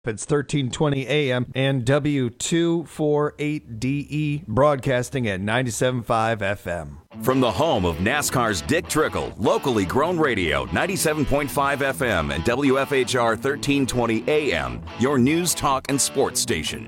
It's 1320 AM and W248DE broadcasting at 97.5 FM. From the home of NASCAR's Dick Trickle, locally grown radio, 97.5 FM and WFHR 1320 AM, your news, talk, and sports station.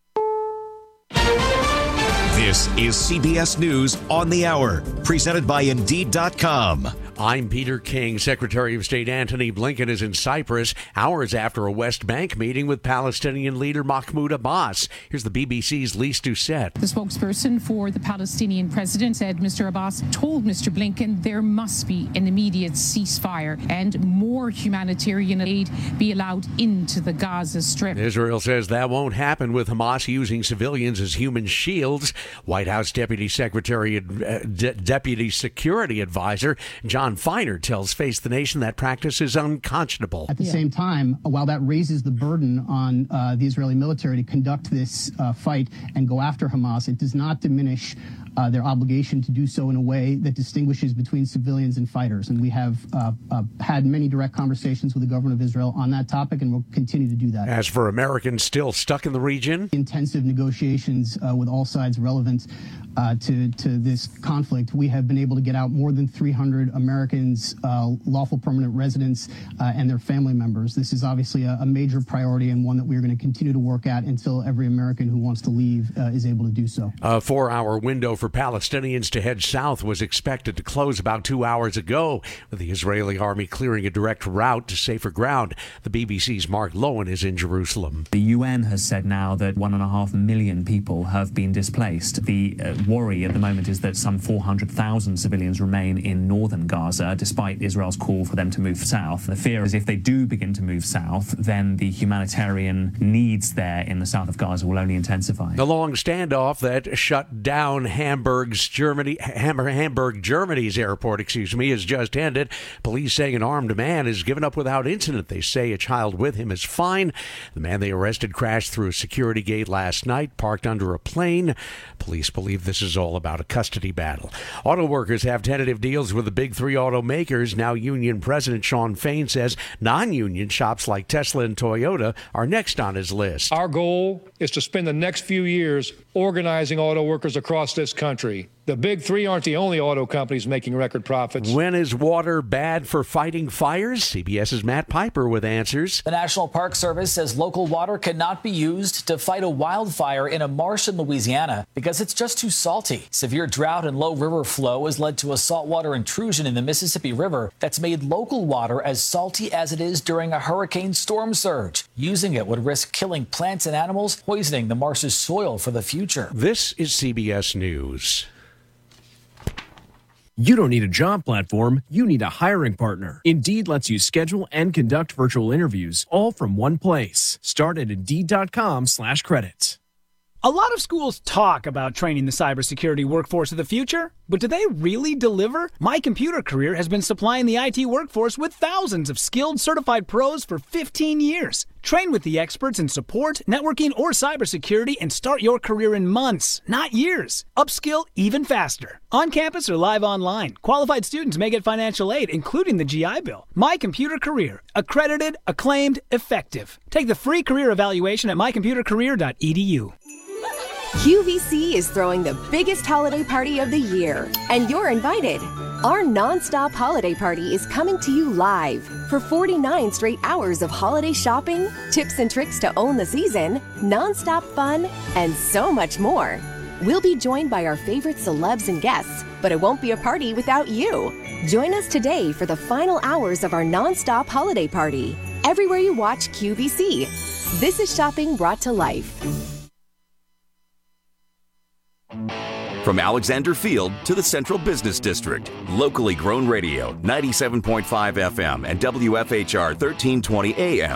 This is CBS News on the Hour, presented by Indeed.com. I'm Peter King. Secretary of State Antony Blinken is in Cyprus hours after a West Bank meeting with Palestinian leader Mahmoud Abbas. Here's the BBC's Lise Doucette. The spokesperson for the Palestinian president said Mr. Abbas told Mr. Blinken there must be an immediate ceasefire and more humanitarian aid be allowed into the Gaza Strip. Israel says that won't happen with Hamas using civilians as human shields. White House Deputy Secretary, Deputy Security Advisor John Feiner tells Face the Nation that practice is unconscionable. At the same time, while that raises the burden on the Israeli military to conduct this fight and go after Hamas, it does not diminish their obligation to do so in a way that distinguishes between civilians and fighters. And we have had many direct conversations with the government of Israel on that topic, and we'll continue to do that. As for Americans still stuck in the region, intensive negotiations with all sides relevant to this conflict, we have been able to get out more than 300 Americans, lawful permanent residents, and their family members. This is obviously a major priority and one that we're going to continue to work at until every American who wants to leave is able to do so. A 4-hour window for Palestinians to head south was expected to close about 2 hours ago, with the Israeli army clearing a direct route to safer ground. The BBC's Mark Lowen is in Jerusalem. The UN has said now that 1.5 million people have been displaced. The worry at the moment is that some 400,000 civilians remain in northern Gaza, despite Israel's call for them to move south. The fear is if they do begin to move south, then the humanitarian needs there in the south of Gaza will only intensify. The long standoff that shut down Hamburg, Germany's airport, has just ended. Police saying an armed man is given up without incident. They say a child with him is fine. The man they arrested crashed through a security gate last night, parked under a plane. Police believe this is all about a custody battle. Auto workers have tentative deals with the big three automakers. Now union president Shawn Fain says non-union shops like Tesla and Toyota are next on his list. Our goal is to spend the next few years organizing auto workers across this country. The big three aren't the only auto companies making record profits. When is water bad for fighting fires? CBS's Matt Piper with answers. The National Park Service says local water cannot be used to fight a wildfire in a marsh in Louisiana because it's just too salty. Severe drought and low river flow has led to a saltwater intrusion in the Mississippi River that's made local water as salty as it is during a hurricane storm surge. Using it would risk killing plants and animals, poisoning the marsh's soil for the future. This is CBS News. You don't need a job platform, you need a hiring partner. Indeed lets you schedule and conduct virtual interviews all from one place. Start at Indeed.com/credits. A lot of schools talk about training the cybersecurity workforce of the future, but do they really deliver? My Computer Career has been supplying the IT workforce with thousands of skilled certified pros for 15 years. Train with the experts in support, networking, or cybersecurity and start your career in months, not years. Upskill even faster. On campus or live online, qualified students may get financial aid, including the GI Bill. My Computer Career. Accredited, acclaimed, effective. Take the free career evaluation at mycomputercareer.edu. QVC is throwing the biggest holiday party of the year, and you're invited. Our non-stop holiday party is coming to you live for 49 straight hours of holiday shopping, tips and tricks to own the season, non-stop fun, and so much more. We'll be joined by our favorite celebs and guests, but it won't be a party without you. Join us today for the final hours of our non-stop holiday party. Everywhere you watch QVC. This is shopping brought to life. From Alexander Field to the Central Business District, locally grown radio, 97.5 FM and WFHR 1320 AM.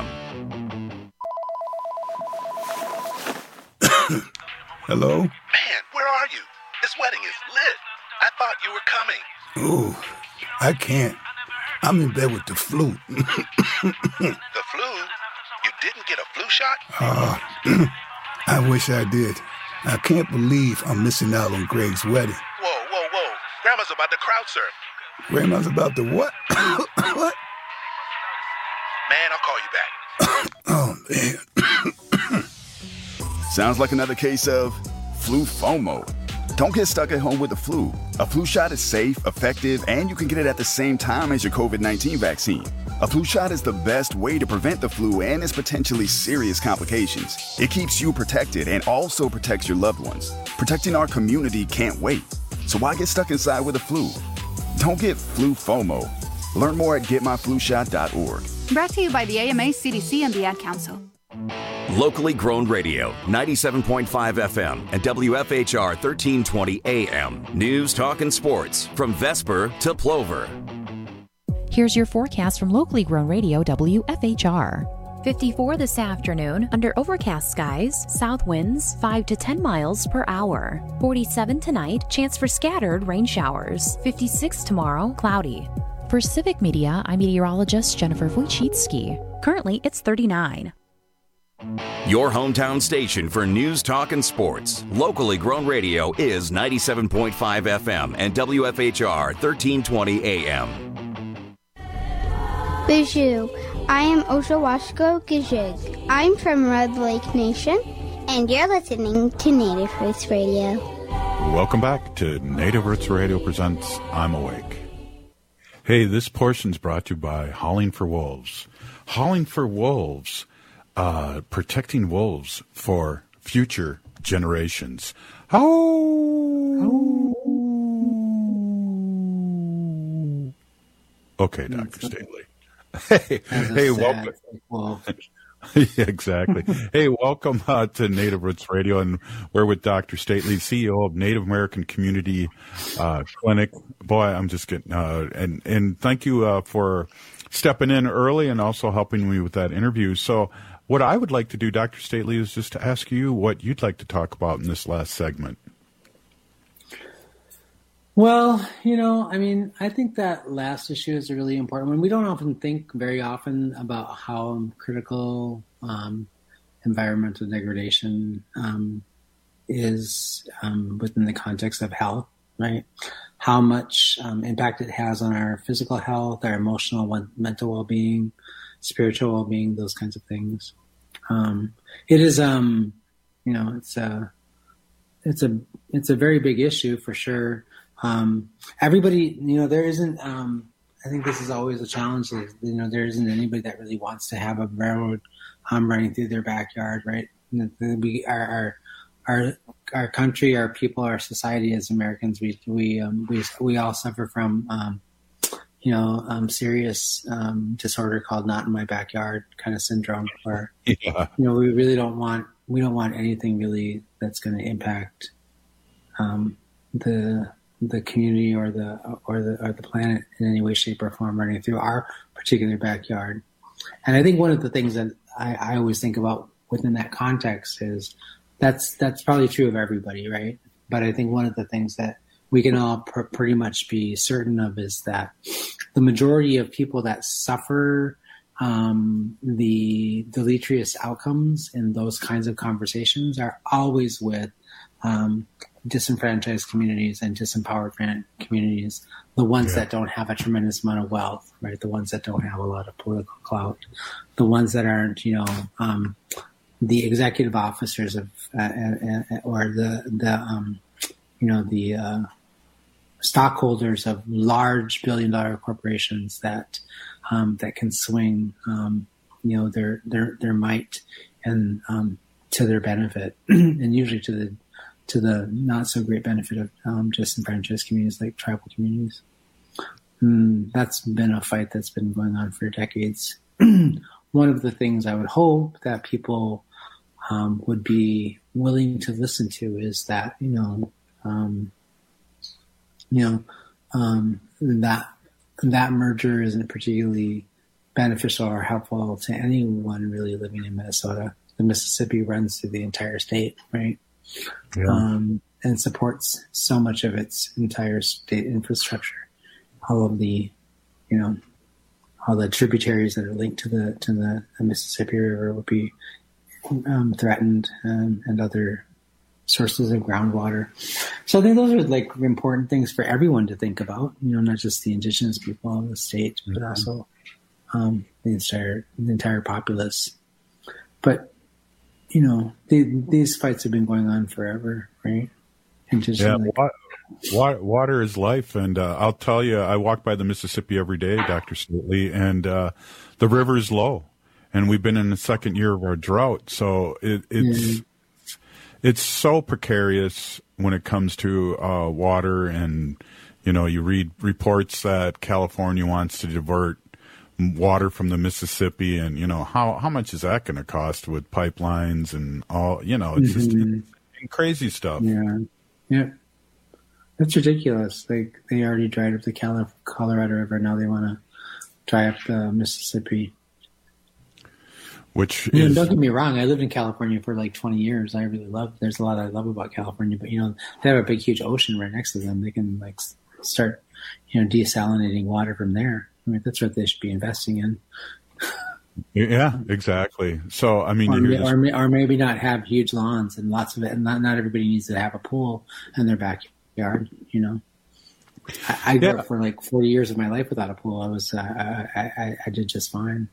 Hello? Man, where are you? This wedding is lit. I thought you were coming. Ooh, I can't. I'm in bed with the flu. The flu? You didn't get a flu shot? I wish I did. I can't believe I'm missing out on Greg's wedding. Whoa. Grandma's about to crowd surf. Grandma's about to what? What? Man, I'll call you back. Oh, man. Sounds like another case of flu FOMO. Don't get stuck at home with the flu. A flu shot is safe, effective, and you can get it at the same time as your COVID-19 vaccine. A flu shot is the best way to prevent the flu and its potentially serious complications. It keeps you protected and also protects your loved ones. Protecting our community can't wait. So why get stuck inside with the flu? Don't get flu FOMO. Learn more at getmyflushot.org. Brought to you by the AMA, CDC, and the Ad Council. Locally grown radio, 97.5 FM and WFHR 1320 AM. News, talk, and sports from Vesper to Plover. Here's your forecast from locally grown radio WFHR. 54 this afternoon, under overcast skies, south winds 5 to 10 miles per hour. 47 tonight, chance for scattered rain showers. 56 tomorrow, cloudy. For Civic Media, I'm meteorologist Jennifer Wojcicki. Currently, it's 39. Your hometown station for news, talk, and sports. Locally grown radio is 97.5 FM and WFHR 1320 AM. Bijou, I am Oshawashko Gijig. I'm from Red Lake Nation, and you're listening to Native Roots Radio. Welcome back to Native Roots Radio presents I'm Awake. Hey, this portion's brought to you by Howling for Wolves. Howling for Wolves, protecting wolves for future generations. Okay, Dr. Staley. Hey, welcome. Yeah, exactly. Hey, welcome to Native Roots Radio, and we're with Dr. Staley, CEO of Native American Community Clinic. Boy, I'm just getting and thank you for stepping in early and also helping me with that interview. So, what I would like to do, Dr. Staley, is just to ask you what you'd like to talk about in this last segment. Well, I think that last issue is a really important one. We don't often think very often about how critical environmental degradation is within the context of health, right? How much impact it has on our physical health, our emotional, mental well-being, spiritual well-being, those kinds of things. It is, it's a very big issue for sure. Everybody, there isn't, I think this is always a challenge. There isn't anybody that really wants to have a railroad running through their backyard, right? Our country, our people, our society as Americans, we all suffer from, serious disorder called "not in my backyard" kind of syndrome, where we really don't want anything really that's going to impact the community or the planet in any way, shape, or form running through our particular backyard. And I think one of the things that I always think about within that context is that's probably true of everybody, right? But I think one of the things that we can all pretty much be certain of is that the majority of people that suffer the deleterious outcomes in those kinds of conversations are always with disenfranchised communities and disempowered communities, the ones that don't have a tremendous amount of wealth, right? The ones that don't have a lot of political clout, the ones that aren't, the executive officers of, or the stockholders of large billion-dollar corporations that can swing, their might and to their benefit, and usually to the not so great benefit of disenfranchised communities like tribal communities. That's been a fight that's been going on for decades. One of the things I would hope that people would be willing to listen to is that, that merger isn't particularly beneficial or helpful to anyone really living in Minnesota. The Mississippi runs through the entire state, right? Yeah. And supports so much of its entire state infrastructure. All of the, all the tributaries that are linked to the Mississippi River would be threatened, and other sources of groundwater. So I think those are important things for everyone to think about. Not just the indigenous people of the state, but also the entire populace. But these fights have been going on forever, right? And just water is life. And I'll tell you, I walk by the Mississippi every day, Dr. Stately, and the river is low. And we've been in the second year of our drought. So it's so precarious when it comes to water. And, you read reports that California wants to divert water from the Mississippi, and how much is that going to cost with pipelines and all? It's just crazy stuff. Yeah, that's ridiculous. Like, they already dried up the Colorado River, now they want to dry up the Mississippi. Which don't get me wrong, I lived in California for like 20 years. There's a lot I love about California, but they have a big, huge ocean right next to them. They can like start, desalinating water from there. I mean, that's what they should be investing in. Yeah, exactly. So, I mean, or maybe not have huge lawns and lots of it. And not everybody needs to have a pool in their backyard. I grew up for like 40 years of my life without a pool. I did just fine.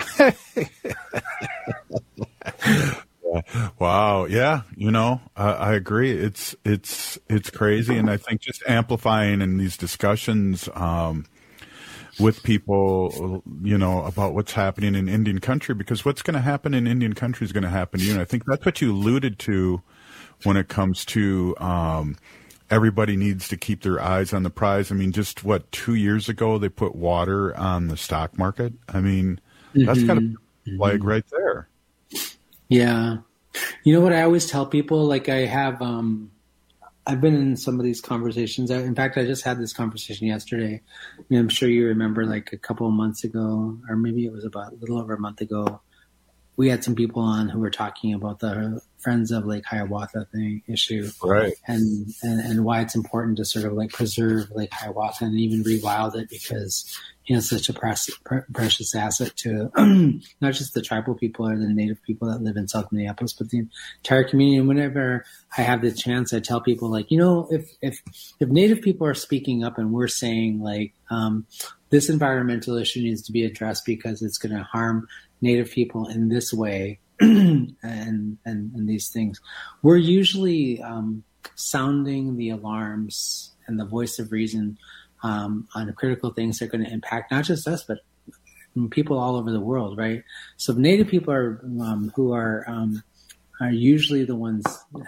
Wow. Yeah. I agree. It's crazy. And I think just amplifying in these discussions, with people, about what's happening in Indian country, because what's going to happen in Indian country is going to happen to you. And I think that's what you alluded to when it comes to, everybody needs to keep their eyes on the prize. I mean, just 2 years ago, they put water on the stock market. I mean, that's got a flag right there. Yeah. You know what I always tell people? Like, I have, I've been in some of these conversations. In fact, I just had this conversation yesterday. I'm sure you remember, like a couple of months ago, or maybe it was about a little over a month ago, we had some people on who were talking about the Friends of Lake Hiawatha issue, right? And why it's important to sort of like preserve Lake Hiawatha and even rewild it, because it's such a precious asset to not just the tribal people or the native people that live in South Minneapolis, but the entire community. And whenever I have the chance, I tell people, like, if native people are speaking up and we're saying like this environmental issue needs to be addressed because it's going to harm native people in this way and these things, we're usually sounding the alarms and the voice of reason on critical things that are going to impact not just us, but people all over the world, right? So native people are who are usually the ones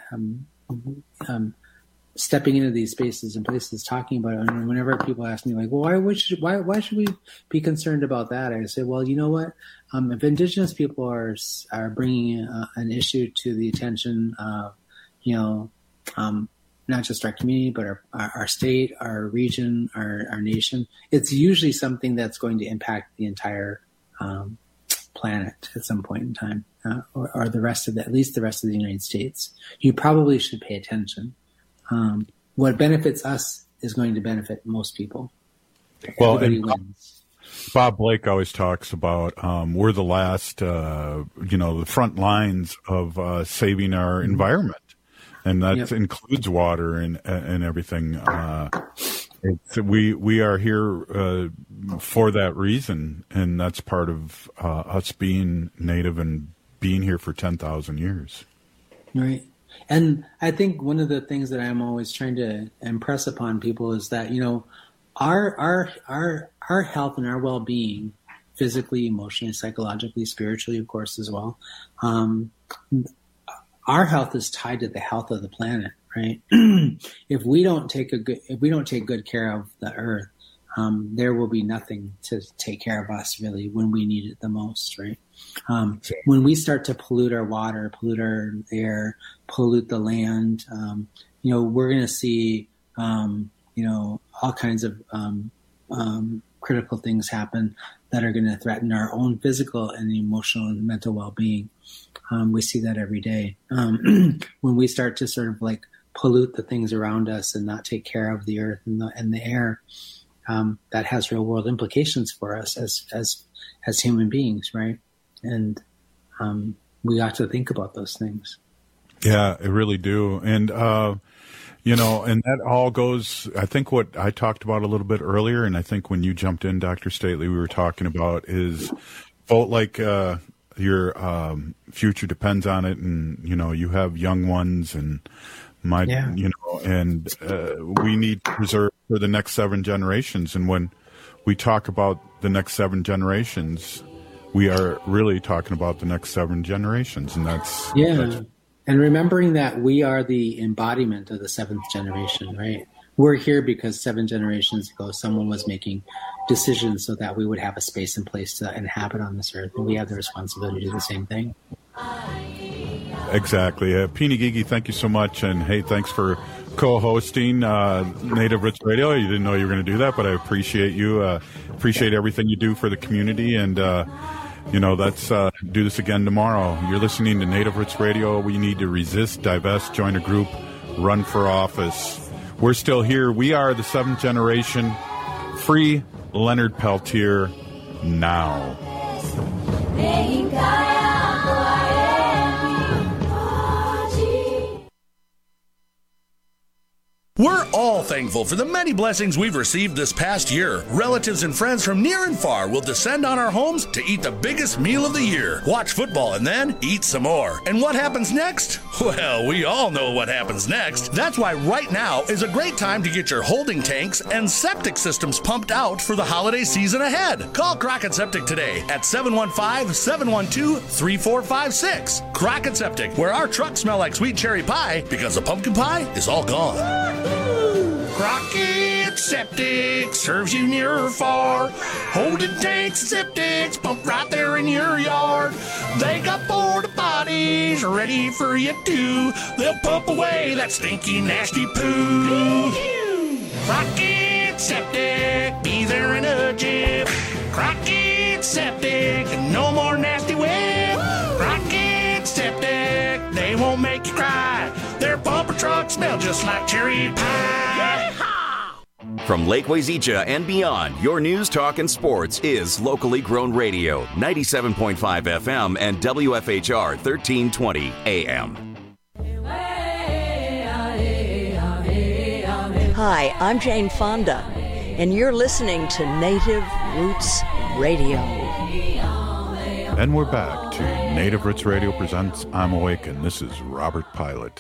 stepping into these spaces and places talking about it. And whenever people ask me, like, well, why should we be concerned about that? I say, well, you know what? If Indigenous people are bringing an issue to the attention of, not just our community, but our state, our region, our nation, it's usually something that's going to impact the entire planet at some point in time, or the rest of at least the rest of the United States. You probably should pay attention. What benefits us is going to benefit most people. Well, Bob Blake always talks about we're the last, the front lines of saving our environment. And that includes water and everything. We are here for that reason, and that's part of us being native and being here for 10,000 years. Right. And I think one of the things that I'm always trying to impress upon people is that, our health and our well-being, physically, emotionally, psychologically, spiritually, of course, as well, our health is tied to the health of the planet, right? If we don't take good care of the earth, there will be nothing to take care of us really when we need it the most, right? When we start to pollute our water, pollute our air, pollute the land, we're going to see, all kinds of critical things happen that are going to threaten our own physical and emotional and mental well-being. We see that every day. When we start to sort of like pollute the things around us and not take care of the earth and the air, that has real world implications for us as human beings, right? And we ought to think about those things. Yeah, I really do. And, and that all goes, I think what I talked about a little bit earlier, and I think when you jumped in, Dr. Stately, we were talking about is vote like your future depends on it, and you have young ones, and and we need to preserve for the next 7 generations. And when we talk about the next 7 generations, we are really talking about the next 7 generations, and that's and remembering that we are the embodiment of the 7th generation, right? We're here because 7 generations ago, someone was making decisions so that we would have a space and place to inhabit on this earth, and we have the responsibility to do the same thing. Exactly. Peony Gigi, thank you so much, and hey, thanks for co-hosting Native Roots Radio. You didn't know you were going to do that, but I appreciate you. Appreciate everything you do for the community, and let's do this again tomorrow. You're listening to Native Roots Radio. We need to resist, divest, join a group, run for office. We're still here. We are the 7th generation. Free Leonard Peltier now. We're all thankful for the many blessings we've received this past year. Relatives and friends from near and far will descend on our homes to eat the biggest meal of the year, watch football, and then eat some more. And what happens next? Well, we all know what happens next. That's why right now is a great time to get your holding tanks and septic systems pumped out for the holiday season ahead. Call Crockett Septic today at 715-712-3456. Crockett Septic, where our trucks smell like sweet cherry pie because the pumpkin pie is all gone. Crockett Septic serves you near or far. Holding tanks and septics pumped right there in your yard. They got porta potties ready for you too. They'll pump away that stinky, nasty poo. Crockett Septic, be there in a jiff. Crockett Septic, no more nasty whip. Crockett Septic, they won't make you cry. Their bumper trucks smell just like cherry pie. From Lake Wazeecha and beyond, your news, talk, and sports is locally grown radio, 97.5 FM and WFHR 1320 AM. Hi, I'm Jane Fonda, and you're listening to Native Roots Radio. And we're back to Native Roots Radio presents I'm Awakened. This is Robert Pilot.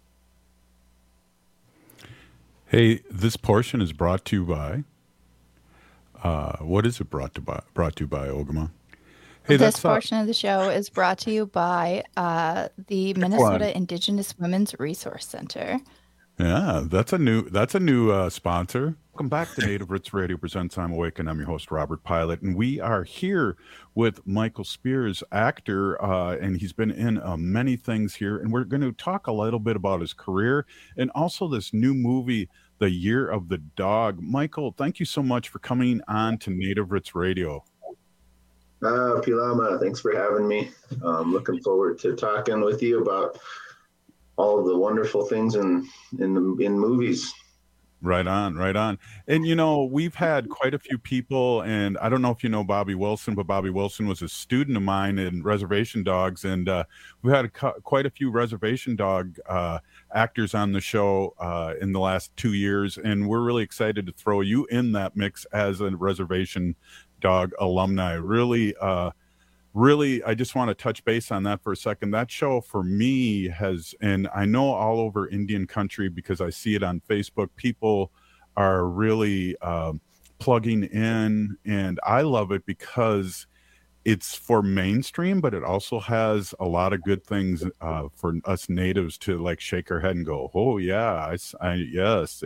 Hey, this portion is brought to you by, what is it brought to you by, Ogama? Hey, this portion of the show is brought to you by the Minnesota Indigenous Women's Resource Center. Yeah, that's a new sponsor. Welcome back to Native Roots Radio presents I'm Awakened. I'm your host, Robert Pilot, and we are here with Michael Spears, actor, and he's been in many things here, and we're going to talk a little bit about his career and also this new movie, The Year of the Dog. Michael, thank you so much for coming on to Native Roots Radio. Pilama, thanks for having me. Looking forward to talking with you about all the wonderful things in movies. Right on, right on. And, you know, we've had quite a few people, and I don't know if you know Bobby Wilson, but Bobby Wilson was a student of mine in Reservation Dogs, and we've had quite a few Reservation Dog actors on the show in the last 2 years, and we're really excited to throw you in that mix as a Reservation Dog alumni. Really, I just want to touch base on that for a second. That show for me has, and I know all over Indian country because I see it on Facebook, people are really plugging in, and I love it because it's for mainstream, but it also has a lot of good things for us natives to like shake our head and go, oh yeah, yes.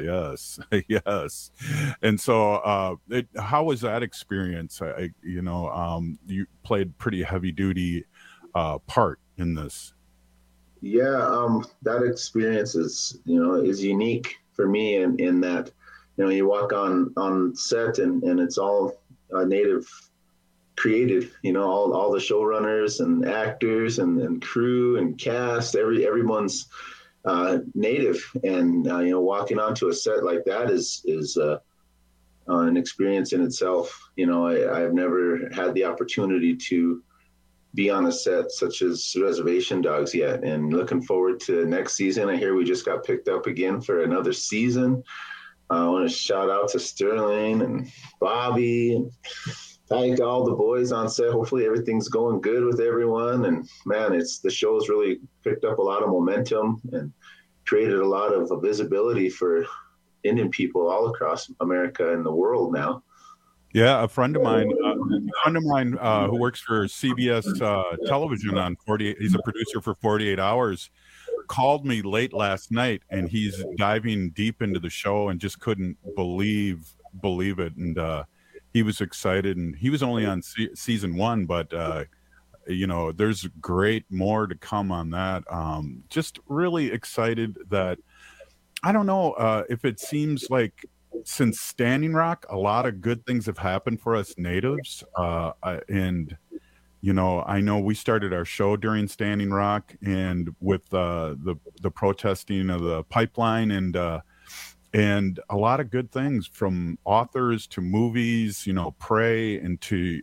And so how was that experience? You played pretty heavy duty part in this. Yeah, that experience is unique for me in that, you walk on set and it's all native created, all the showrunners and actors and crew and cast, everyone's native, and walking onto a set like that is an experience in itself. I've never had the opportunity to be on a set such as Reservation Dogs yet, and looking forward to next season. I hear we just got picked up again for another season. I want to shout out to Sterling and Bobby and Hi to all the boys on set. Hopefully everything's going good with everyone. And man, the show's really picked up a lot of momentum and created a lot of visibility for Indian people all across America and the world now. Yeah, a friend of mine who works for CBS television on 48. He's a producer for 48 Hours. Called me late last night, and he's diving deep into the show and just couldn't believe it. And he was excited, and he was only on season 1, but there's great more to come on that. Just really excited that I don't know if it seems like since Standing Rock, a lot of good things have happened for us natives, and I know we started our show during Standing Rock, and with the protesting of the pipeline, and a lot of good things from authors to movies, Prey, and to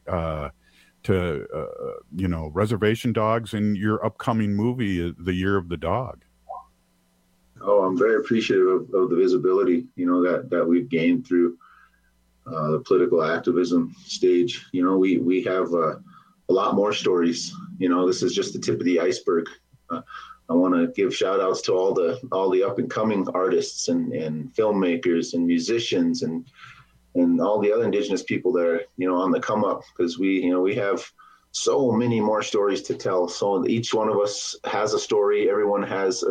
Reservation Dogs, and your upcoming movie, The Year of the Dog. Oh, I'm very appreciative of the visibility, that we've gained through the political activism stage. We have a lot more stories. This is just the tip of the iceberg. I want to give shout outs to all the up and coming artists and filmmakers and musicians and all the other Indigenous people that are, on the come up, because we have so many more stories to tell. So each one of us has a story. Everyone has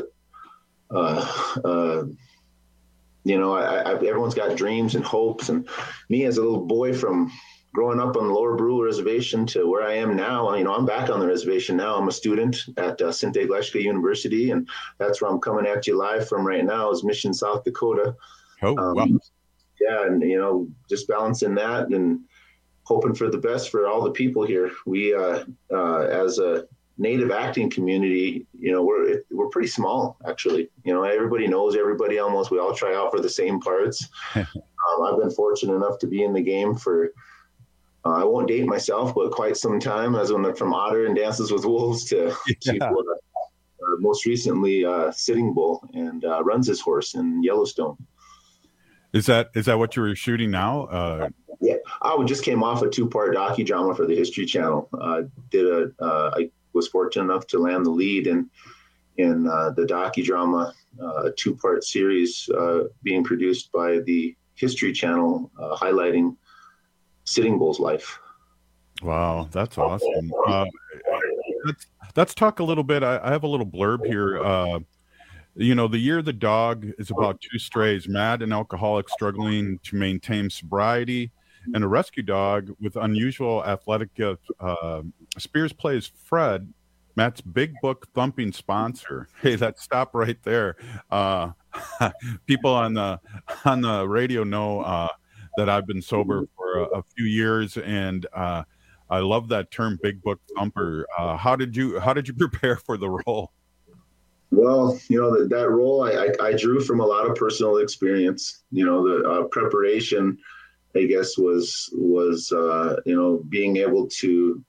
everyone's got dreams and hopes. And me as a little boy from growing up on the Lower Brule Reservation to where I am now, I'm back on the reservation now. I'm a student at Sinte Gleshka University, and that's where I'm coming at you live from right now, is Mission, South Dakota. Oh, wow. Yeah, and just balancing that and hoping for the best for all the people here. We, as a Native acting community, we're pretty small, actually. Everybody knows everybody almost. We all try out for the same parts. I've been fortunate enough to be in the game for, I won't date myself, but quite some time, as from Otter and Dances with Wolves to most recently Sitting Bull and Runs His Horse in Yellowstone. Is that what you were shooting now? Yeah, I just came off a 2-part docudrama for the History Channel. I was fortunate enough to land the lead in the docudrama, a 2-part series being produced by the History Channel, highlighting Sitting Bull's life. Wow, that's awesome. Let's talk a little bit. I have a little blurb here. The Year of the Dog is about 2 strays, mad and alcoholic, struggling to maintain sobriety, and a rescue dog with unusual athletic gifts. Spears plays Fred, Matt's big book thumping sponsor. Hey, stop right there. People on the radio know that I've been sober for a few years, and I love that term, big book thumper. How did you prepare for the role? Well, that role I drew from a lot of personal experience. The preparation, I guess, was being able to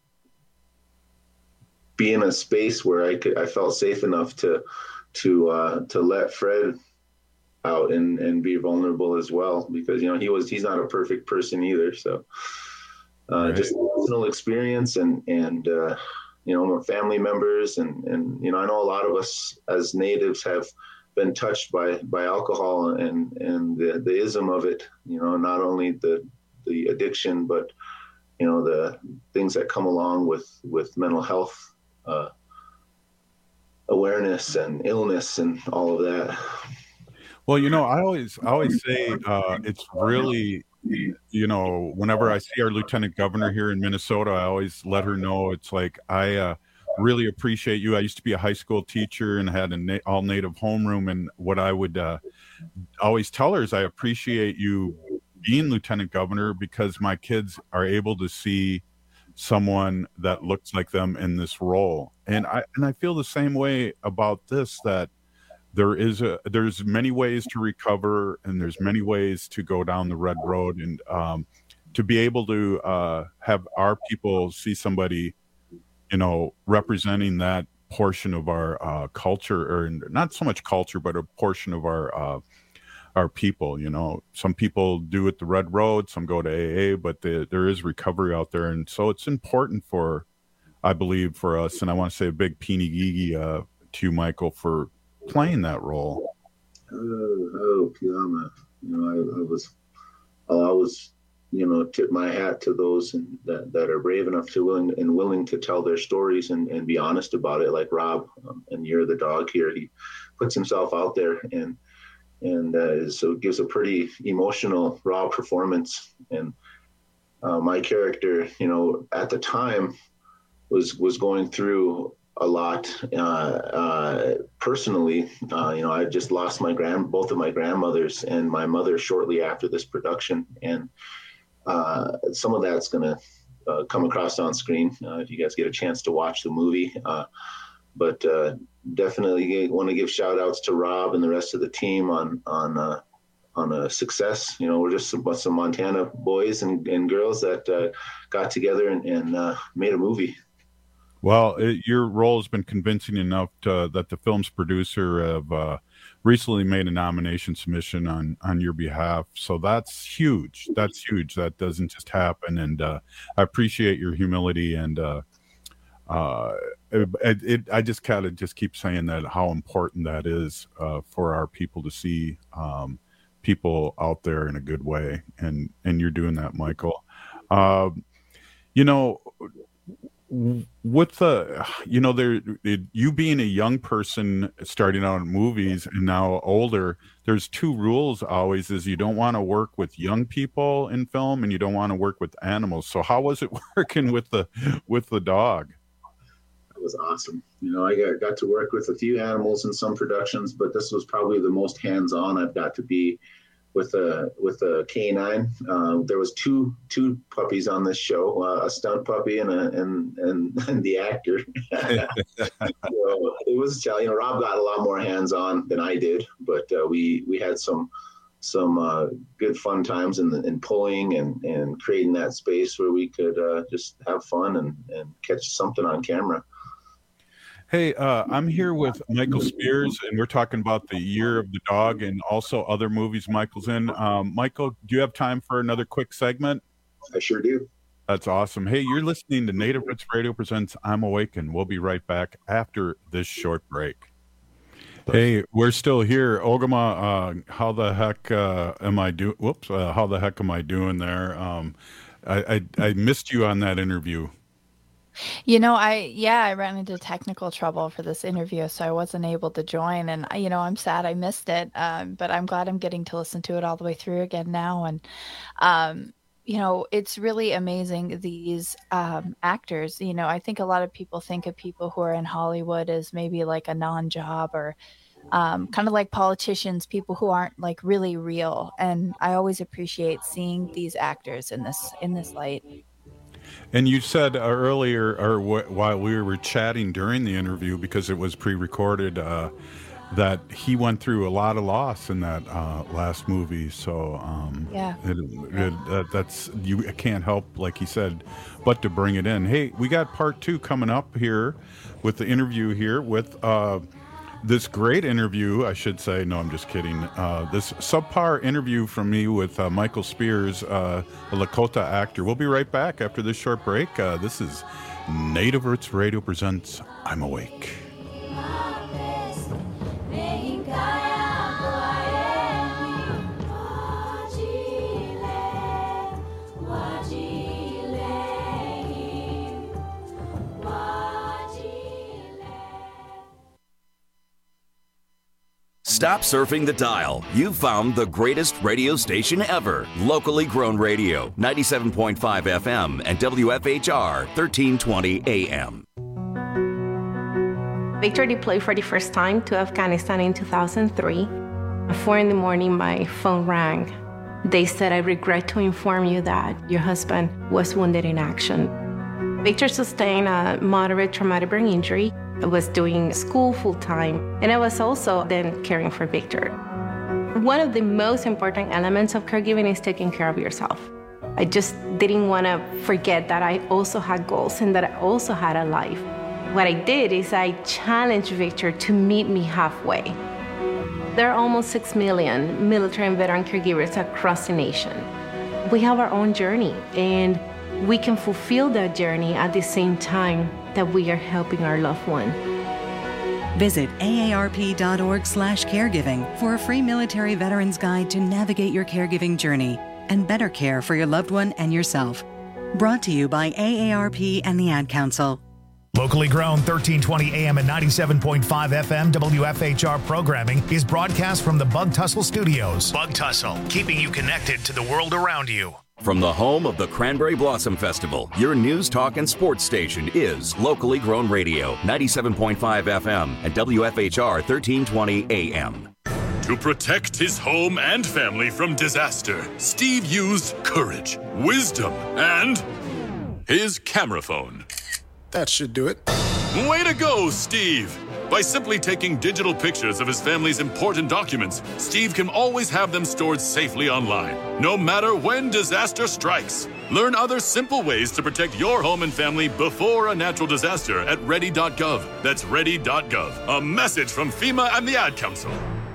be in a space where I felt safe enough to let Fred out and be vulnerable as well, because he's not a perfect person either. So right. Just personal experience and family members and I know a lot of us as natives have been touched by alcohol and the ism of it, not only the addiction, but the things that come along with mental health awareness and illness and all of that. Well, I always say it's really, whenever I see our lieutenant governor here in Minnesota, I always let her know it's like, I really appreciate you. I used to be a high school teacher and had an all native homeroom. And what I would always tell her is I appreciate you being lieutenant governor, because my kids are able to see someone that looks like them in this role. And I feel the same way about this, that there's many ways to recover, and there's many ways to go down the red road, and to be able to have our people see somebody, representing that portion of our culture, or not so much culture, but a portion of our our people. You know, some people do it the red road, some go to AA, but there is recovery out there. And so it's important I believe, for us. And I want to say a big peeny gigi to you, Michael, for playing that role. Piama. You know, I'll always, you know, tip my hat to those that are brave enough to willing to tell their stories and be honest about it, like Rob. And You're the Dog here. He puts himself out there and so it gives a pretty emotional, raw performance. And my character, you know, at the time was going through a lot personally. You know, I just lost both of my grandmothers and my mother shortly after this production, and some of that's going to come across on screen if you guys get a chance to watch the movie. But definitely want to give shout outs to Rob and the rest of the team on a success. You know, we're just some Montana boys and girls that got together and made a movie. Well, your role has been convincing enough that the film's producer have recently made a nomination submission on your behalf. So that's huge. That's huge. That doesn't just happen. And I appreciate your humility. And I just kind of just keep saying that, how important that is for our people to see people out there in a good way. And you're doing that, Michael. You know, with you being a young person starting out in movies and now older, there's two rules always: is you don't want to work with young people in film and you don't want to work with animals. So how was it working with the dog? It was awesome. You know, I got to work with a few animals in some productions, but this was probably the most hands-on I've got to be with a canine. There was two puppies on this show, a stunt puppy and the actor. So it was, you know, Rob got a lot more hands-on than I did, but we had some good fun times in pulling and creating that space where we could just have fun and catch something on camera. Hey, I'm here with Michael Spears, and we're talking about the Year of the Dog and also other movies Michael's in. Michael, do you have time for another quick segment? I sure do. That's awesome. Hey, you're listening to Native Roots Radio presents I'm Awake, and we'll be right back after this short break. Hey, we're still here. Ogama, how the heck am I doing? Whoops, how the heck am I doing there? I missed you on that interview. You know, I ran into technical trouble for this interview, so I wasn't able to join. And, you know, I'm sad I missed it, but I'm glad I'm getting to listen to it all the way through again now. And, you know, it's really amazing, these actors. You know, I think a lot of people think of people who are in Hollywood as maybe like a non-job or kind of like politicians, people who aren't like really real. And I always appreciate seeing these actors in this light. And you said earlier, or while we were chatting during the interview, because it was pre-recorded, that he went through a lot of loss in that last movie. So that's, you can't help, like he said, but to bring it in. Hey, we got part 2 coming up here with the interview here with this great interview, I should say. No, I'm just kidding. This subpar interview from me with Michael Spears, a Lakota actor. We'll be right back after this short break. This is Native Roots Radio presents I'm Awake. Stop surfing the dial. You've found the greatest radio station ever. Locally grown radio, 97.5 FM and WFHR 1320 AM. Victor deployed for the first time to Afghanistan in 2003. At 4 a.m, my phone rang. They said, "I regret to inform you that your husband was wounded in action." Victor sustained a moderate traumatic brain injury. I was doing school full-time, and I was also then caring for Victor. One of the most important elements of caregiving is taking care of yourself. I just didn't want to forget that I also had goals and that I also had a life. What I did is I challenged Victor to meet me halfway. There are almost 6 million military and veteran caregivers across the nation. We have our own journey, and we can fulfill that journey at the same time that we are helping our loved one. Visit aarp.org/caregiving for a free military veterans guide to navigate your caregiving journey and better care for your loved one and yourself. Brought to you by AARP and the Ad Council. Locally grown 1320 AM and 97.5 FM WFHR programming is broadcast from the Bug Tussle Studios. Bug Tussle, keeping you connected to the world around you. From the home of the Cranberry Blossom Festival, your news, talk, and sports station is Locally Grown Radio, 97.5 FM and WFHR 1320 AM. To protect his home and family from disaster, Steve used courage, wisdom, and his camera phone. That should do it. Way to go, Steve! By simply taking digital pictures of his family's important documents, Steve can always have them stored safely online, no matter when disaster strikes. Learn other simple ways to protect your home and family before a natural disaster at ready.gov. That's ready.gov. A message from FEMA and the Ad Council.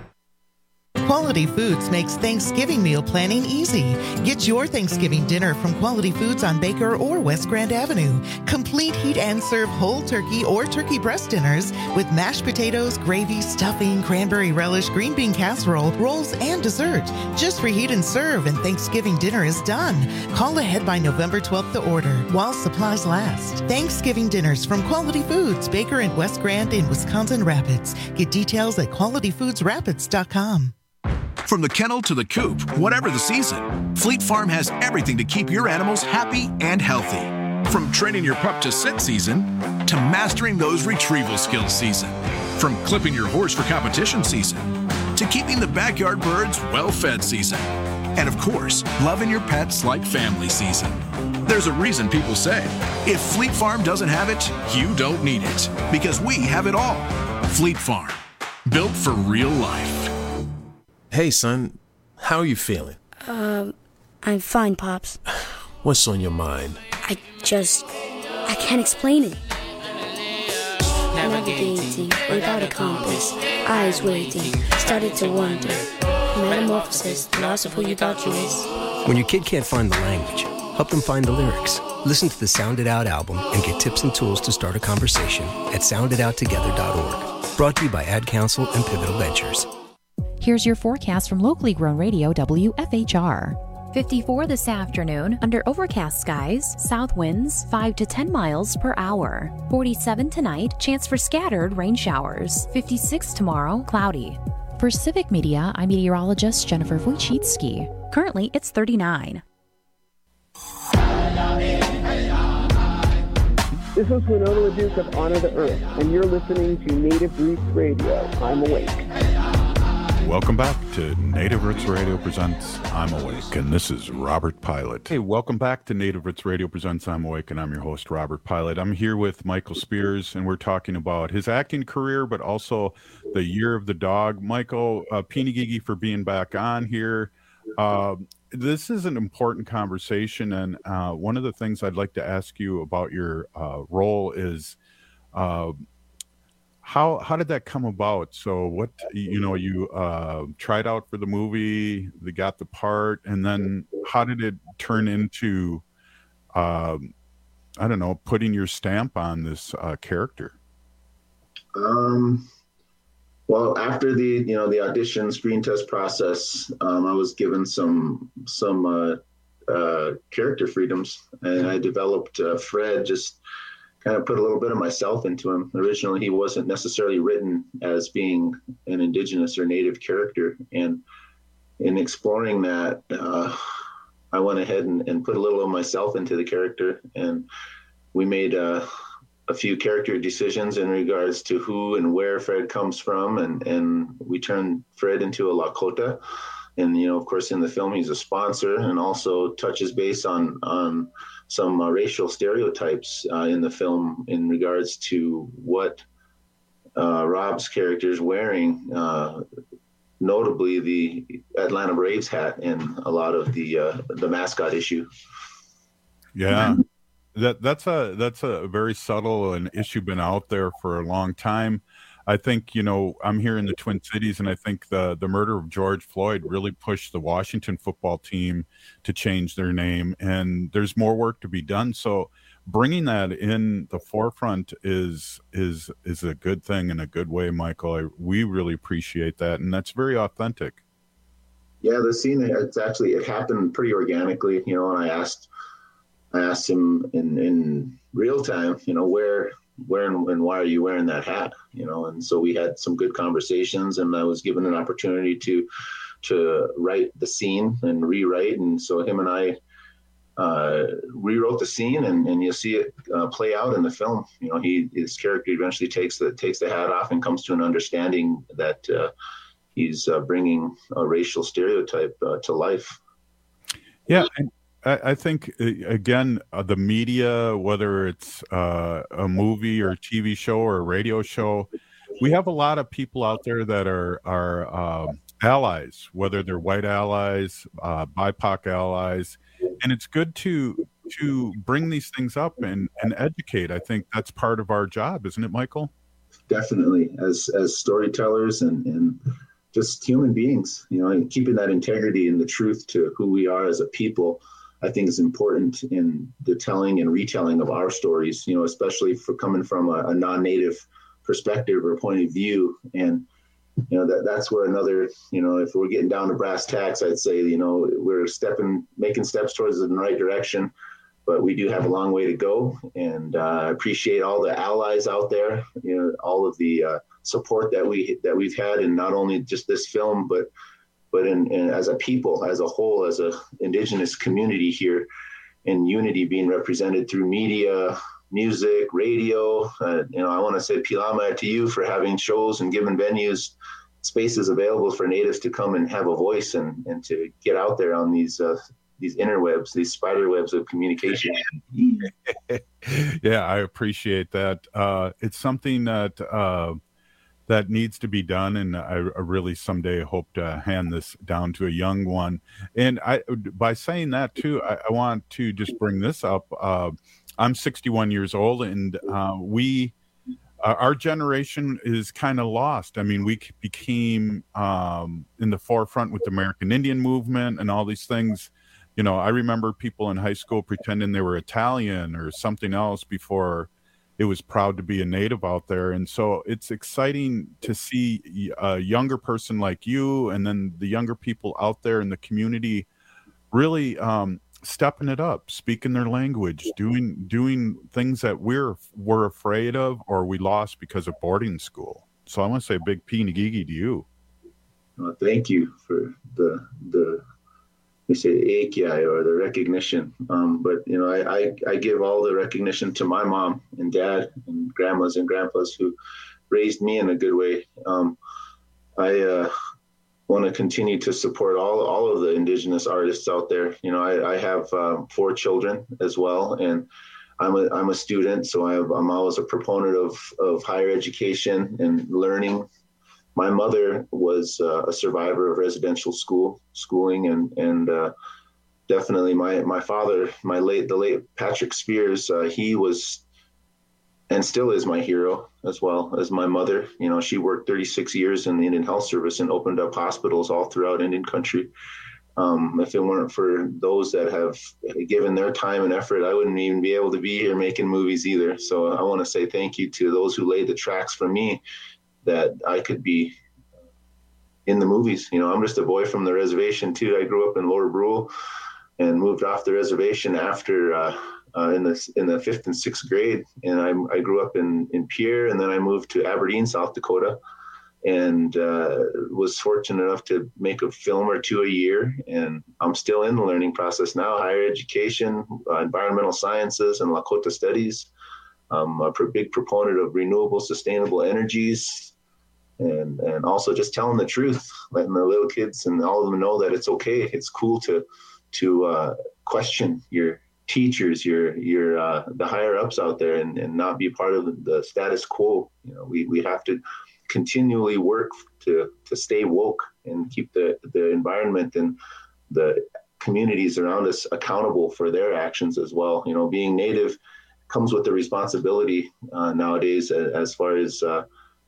Quality Foods makes Thanksgiving meal planning easy. Get your Thanksgiving dinner from Quality Foods on Baker or West Grand Avenue. Complete heat and serve whole turkey or turkey breast dinners with mashed potatoes, gravy, stuffing, cranberry relish, green bean casserole, rolls, and dessert. Just reheat and serve, and Thanksgiving dinner is done. Call ahead by November 12th to order while supplies last. Thanksgiving dinners from Quality Foods, Baker and West Grand in Wisconsin Rapids. Get details at qualityfoodsrapids.com. From the kennel to the coop, whatever the season, Fleet Farm has everything to keep your animals happy and healthy. From training your pup to sit season, to mastering those retrieval skills season. From clipping your horse for competition season, to keeping the backyard birds well-fed season. And of course, loving your pets like family season. There's a reason people say, if Fleet Farm doesn't have it, you don't need it. Because we have it all. Fleet Farm, built for real life. Hey, son, how are you feeling? I'm fine, Pops. What's on your mind? I can't explain it. Navigating without a compass, eyes waiting, started to wonder. Metamorphosis, the loss of who you thought you was. When your kid can't find the language, help them find the lyrics. Listen to the Sound It Out album and get tips and tools to start a conversation at sounditouttogether.org. Brought to you by Ad Council and Pivotal Ventures. Here's your forecast from Locally Grown Radio WFHR. 54 this afternoon under overcast skies, south winds 5 to 10 miles per hour. 47 tonight, chance for scattered rain showers. 56 tomorrow, cloudy. For Civic Media, I'm meteorologist Jennifer Wojcicki. Currently, it's 39. This is Winona LaDuke of Honor the Earth, and you're listening to Native Roots Radio. I'm Awake. Welcome back to Native Roots Radio Presents I'm Awake, and this is Robert Pilot. Hey, welcome back to Native Roots Radio Presents I'm Awake, and I'm your host, Robert Pilot. I'm here with Michael Spears, and we're talking about his acting career, but also the Year of the Dog. Michael, Pinigigi for being back on here. This is an important conversation, and one of the things I'd like to ask you about your role is how did that come about? So what, you tried out for the movie, they got the part, and then how did it turn into, putting your stamp on this character? Well, after the audition screen test process, I was given some character freedoms, and I developed Fred. Just kind of put a little bit of myself into him. Originally, he wasn't necessarily written as being an indigenous or native character, and in exploring that, I went ahead and put a little of myself into the character, and we made a few character decisions in regards to who and where Fred comes from, and we turned Fred into a Lakota. And, of course, in the film, he's a sponsor, and also touches base on some racial stereotypes in the film in regards to what Rob's character is wearing, notably the Atlanta Braves hat in a lot of the mascot issue. Yeah. That's a very subtle an issue, been out there for a long time. I think, I'm here in the Twin Cities, and I think the murder of George Floyd really pushed the Washington football team to change their name, and there's more work to be done. So bringing that in the forefront is a good thing in a good way, Michael. We really appreciate that, and that's very authentic. Yeah, the scene, it happened pretty organically, and I asked him in real time, where and why are you wearing that hat, and so we had some good conversations, and I was given an opportunity to write the scene and rewrite, and so him and I rewrote the scene, and you'll see it play out in the film. His character eventually takes the hat off and comes to an understanding that he's bringing a racial stereotype to life. Yeah, and I think, again, the media, whether it's a movie or a TV show or a radio show, we have a lot of people out there that are allies, whether they're white allies, BIPOC allies, and it's good to bring these things up and educate. I think that's part of our job, isn't it, Michael? Definitely, as storytellers and just human beings, and keeping that integrity and the truth to who we are as a people, I think is important in the telling and retelling of our stories, especially for coming from a non-native perspective or point of view. And, that's where another, if we're getting down to brass tacks, I'd say, we're making steps towards the right direction, but we do have a long way to go. And I appreciate all the allies out there, all of the support that we've had, and not only just this film, but in as a people, as a whole, as a Indigenous community here, and unity being represented through media, music, radio. I want to say Pilama to you for having shows and giving venues, spaces available for Natives to come and have a voice and to get out there on these interwebs, these spider webs of communication. Yeah, I appreciate that. It's something that needs to be done, and I really someday hope to hand this down to a young one. And by saying that too, I want to just bring this up. I'm 61 years old, and our generation is kind of lost. I mean, we became in the forefront with the American Indian movement and all these things. I remember people in high school pretending they were Italian or something else before it was proud to be a Native out there. And so it's exciting to see a younger person like you, and then the younger people out there in the community really stepping it up, speaking their language, doing things that we're afraid of or we lost because of boarding school. So I want to say a big Pinigigi to you. Well, thank you for the we say AKI or the recognition. But I give all the recognition to my mom and dad and grandmas and grandpas who raised me in a good way. I want to continue to support all of the Indigenous artists out there. I have 4 children as well, and I'm a student, so I'm always a proponent of higher education and learning. My mother was a survivor of residential schooling, and definitely my father, the late Patrick Spears, he was and still is my hero, as well as my mother. She worked 36 years in the Indian Health Service and opened up hospitals all throughout Indian country. If it weren't for those that have given their time and effort, I wouldn't even be able to be here making movies either. So I want to say thank you to those who laid the tracks for me, that I could be in the movies. I'm just a boy from the reservation too. I grew up in Lower Brule and moved off the reservation after in the 5th and 6th grade. And I grew up in Pierre, and then I moved to Aberdeen, South Dakota, and was fortunate enough to make a film or 2 a year. And I'm still in the learning process now, higher education, environmental sciences, and Lakota studies. I'm a big proponent of renewable, sustainable energies, and also just telling the truth, letting the little kids and all of them know that it's okay. It's cool to question your teachers, your the higher ups out there, and not be part of the status quo. We have to continually work to stay woke and keep the environment and the communities around us accountable for their actions as well. Being Native comes with the responsibility nowadays, as far as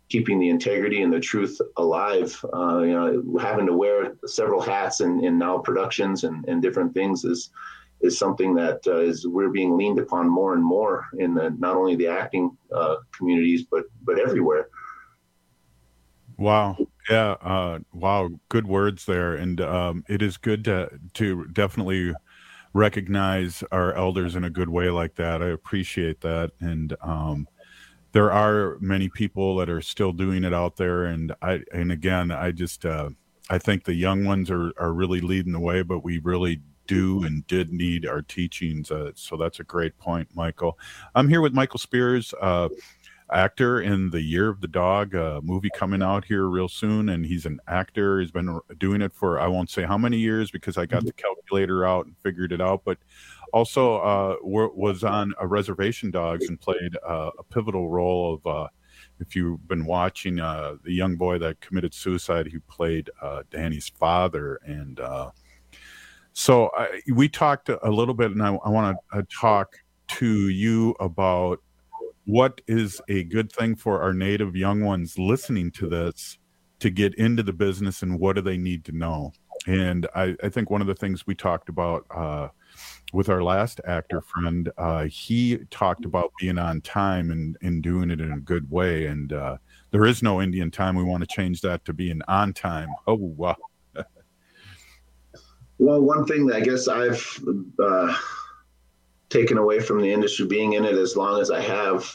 keeping the integrity and the truth alive. Having to wear several hats in now productions and different things is something that we're being leaned upon more and more in not only the acting communities, but everywhere. Wow. Yeah. Wow. Good words there. And it is good to definitely recognize our elders in a good way like that. I appreciate that. And there are many people that are still doing it out there. And I think the young ones are really leading the way, but we really do and did need our teachings. So that's a great point, Michael. I'm here with Michael Spears, actor in The Year of the Dog, a movie coming out here real soon. And he's an actor. He's been doing it for, I won't say how many years because I got the calculator out and figured it out, but also was on a Reservation Dogs and played a pivotal role of, if you've been watching, the young boy that committed suicide, he played Danny's father. And so we talked a little bit, and I want to talk to you about what is a good thing for our Native young ones listening to this to get into the business, and what do they need to know? And I think one of the things we talked about with our last actor friend, he talked about being on time and doing it in a good way. And there is no Indian time. We want to change that to being on time. Oh, wow. Well, one thing that I guess I've taken away from the industry, being in it as long as I have,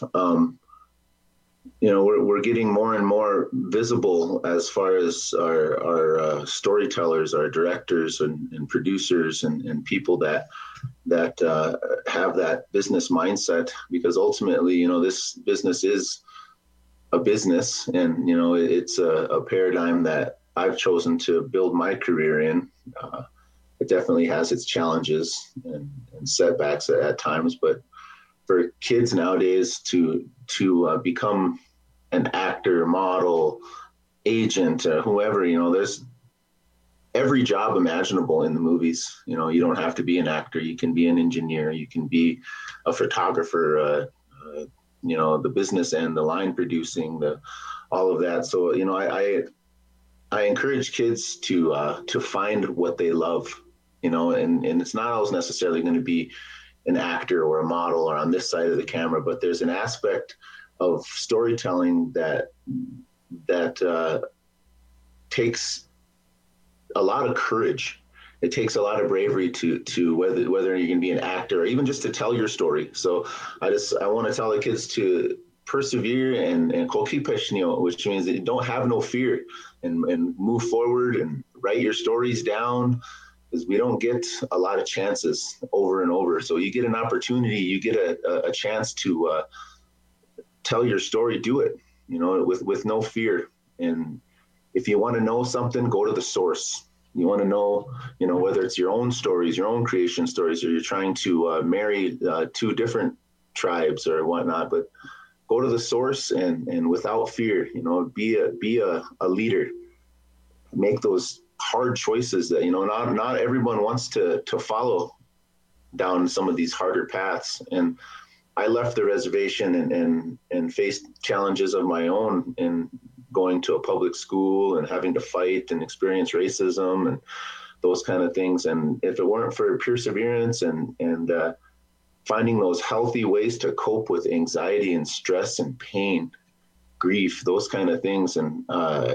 we're getting more and more visible as far as our storytellers, our directors and producers and people that have that business mindset, because ultimately, this business is a business, and it's a paradigm that I've chosen to build my career in. It definitely has its challenges and setbacks at times, but for kids nowadays to become an actor, model, agent, whoever, there's every job imaginable in the movies. You don't have to be an actor. You can be an engineer. You can be a photographer, the business end, the line producing, all of that. So, I encourage kids to find what they love, and it's not always necessarily going to be an actor or a model or on this side of the camera, but there's an aspect of storytelling that takes a lot of courage. It takes a lot of bravery to whether you can be an actor or even just to tell your story. So I want to tell the kids to persevere and which means that you don't have no fear and move forward and write your stories down, because we don't get a lot of chances over and over. So you get an opportunity, you get a chance to tell your story, do it, with no fear. And if you want to know something, go to the source. You want to know, whether it's your own stories, your own creation stories, or you're trying to marry two different tribes or whatnot, but go to the source and without fear, be a leader. Make those hard choices that, not everyone wants to follow down some of these harder paths. And I left the reservation and faced challenges of my own in going to a public school and having to fight and experience racism and those kind of things. And if it weren't for perseverance and finding those healthy ways to cope with anxiety and stress and pain, grief, those kind of things, and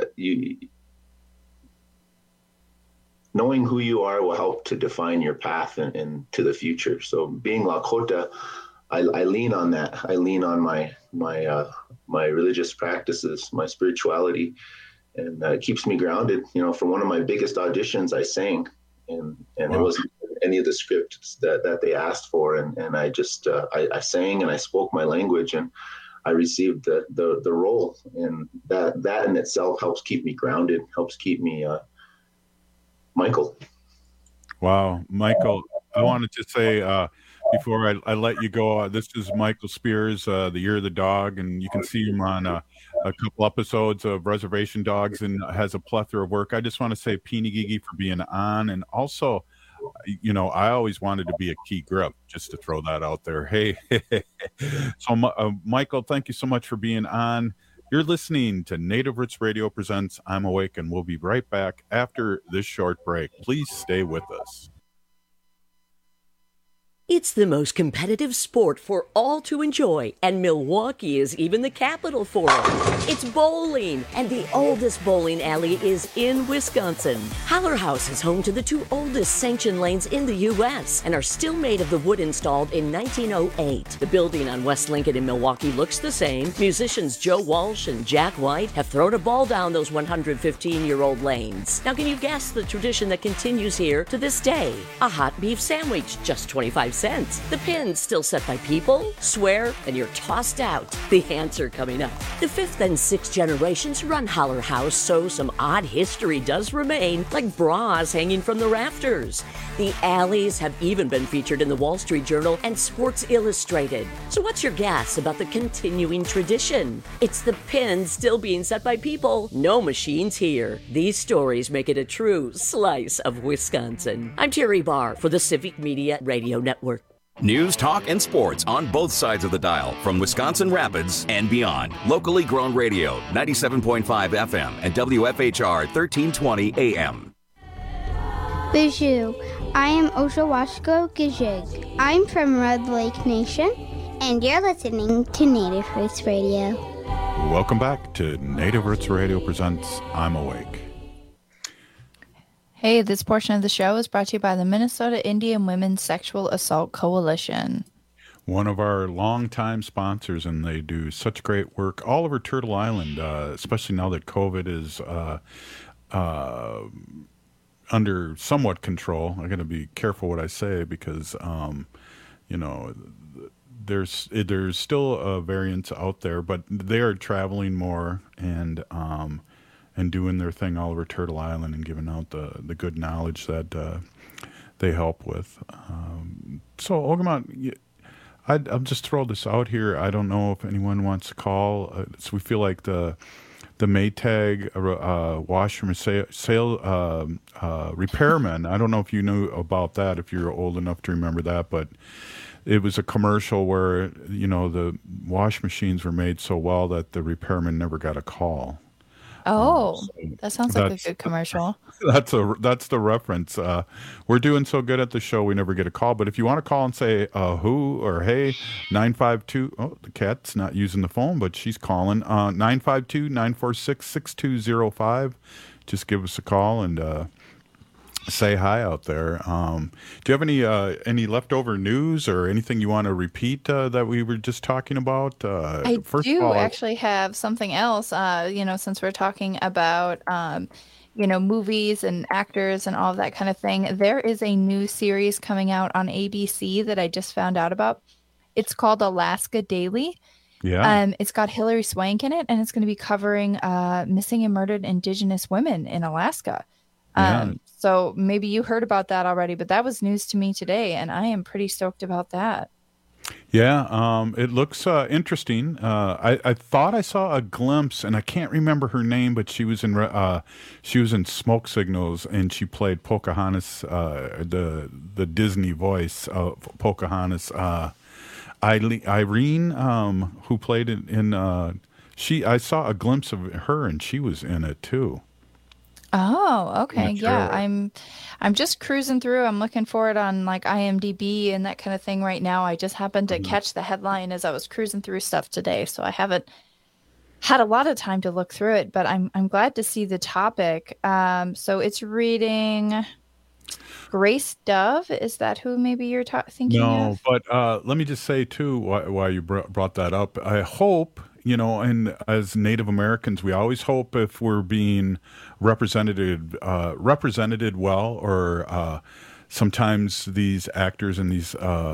knowing who you are will help to define your path into the future. So being Lakota, I lean on that. I lean on my religious practices, my spirituality, and it keeps me grounded. For one of my biggest auditions, I sang, and wow. It wasn't any of the scripts that they asked for, and I just I sang and I spoke my language, and I received the role, and that in itself helps keep me grounded, helps keep me Michael. Wow, Michael, I wanted to say before I let you go, this is Michael Spears, The Year of the Dog, and you can see him on a couple episodes of Reservation Dogs and has a plethora of work. I just want to say Peeny Gigi for being on, and also, I always wanted to be a key grip, just to throw that out there. Hey, so Michael, thank you so much for being on. You're listening to Native Roots Radio presents I'm Awake, and we'll be right back after this short break. Please stay with us. It's the most competitive sport for all to enjoy, and Milwaukee is even the capital for it. It's bowling, and the oldest bowling alley is in Wisconsin. Haller House is home to the 2 oldest sanctioned lanes in the U.S. and are still made of the wood installed in 1908. The building on West Lincoln in Milwaukee looks the same. Musicians Joe Walsh and Jack White have thrown a ball down those 115-year-old lanes. Now, can you guess the tradition that continues here to this day? A hot beef sandwich, just 25 cents. The pin's still set by people, swear, and you're tossed out. The answer coming up. The 5th and 6th generations run Haller House, so some odd history does remain, like bras hanging from the rafters. The alleys have even been featured in the Wall Street Journal and Sports Illustrated. So what's your guess about the continuing tradition? It's the pins still being set by people. No machines here. These stories make it a true slice of Wisconsin. I'm Terry Barr for the Civic Media Radio Network. News, talk, and sports on both sides of the dial from Wisconsin Rapids and beyond. Locally grown radio, 97.5 FM and WFHR 1320 AM. Bijou, I am Oshawashko Gijig. I'm from Red Lake Nation, and you're listening to Native Roots Radio. Welcome back to Native Roots Radio presents I'm Awake. Hey, this portion of the show is brought to you by the Minnesota Indian Women's Sexual Assault Coalition. One of our longtime sponsors, and they do such great work all over Turtle Island, especially now that COVID is under somewhat control. I got to be careful what I say because, there's still variants out there, but they are traveling more and doing their thing all over Turtle Island and giving out the good knowledge that they help with. So, Ogamont, I'll just throw this out here. I don't know if anyone wants to call. So we feel like the Maytag washer sale repairman. I don't know if you knew about that, if you're old enough to remember that, but it was a commercial where, the wash machines were made so well that the repairman never got a call. Oh, that sounds like a good commercial. That's the reference. We're doing so good at the show, we never get a call. But if you want to call and say who or hey, 952. Oh, the cat's not using the phone, but she's calling. 952-946-6205. Just give us a call and say hi out there. Do you have any leftover news or anything you want to repeat that we were just talking about? I actually have something else. Since we're talking about movies and actors and all of that kind of thing, there is a new series coming out on ABC that I just found out about. It's called Alaska Daily. Yeah. It's got Hilary Swank in it, and it's going to be covering missing and murdered Indigenous women in Alaska. So maybe you heard about that already, but that was news to me today, and I am pretty stoked about that. Yeah, it looks interesting. I thought I saw a glimpse, and I can't remember her name, but she was in Smoke Signals, and she played Pocahontas, the Disney voice of Pocahontas. Irene, who played it in, I saw a glimpse of her, and she was in it too. Oh, okay. Yeah, I'm just cruising through. I'm looking for it on like IMDb and that kind of thing right now. I just happened to catch the headline as I was cruising through stuff today, so I haven't had a lot of time to look through it, but I'm glad to see the topic. So it's reading Grace Dove. Is that who maybe you're thinking of? No, but let me just say too, why you brought that up. I hope, and as Native Americans, we always hope if we're being represented well, or sometimes these actors in these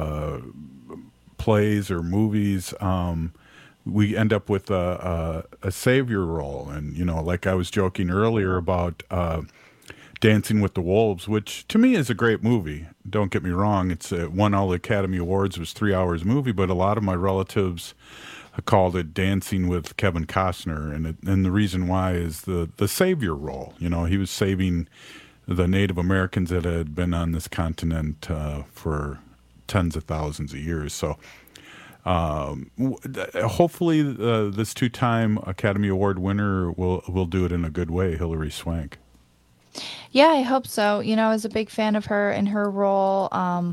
plays or movies, we end up with a savior role. And, like I was joking earlier about Dancing with the Wolves, which to me is a great movie. Don't get me wrong. It's won all the Academy Awards. It was 3 hours movie, but a lot of my relatives called it Dancing with Kevin Costner, and the reason why is the savior role. He was saving the Native Americans that had been on this continent for tens of thousands of years. So Hopefully, this 2-time Academy Award winner will do it in a good way, Hilary Swank. Yeah, I hope so. I was a big fan of her in her role.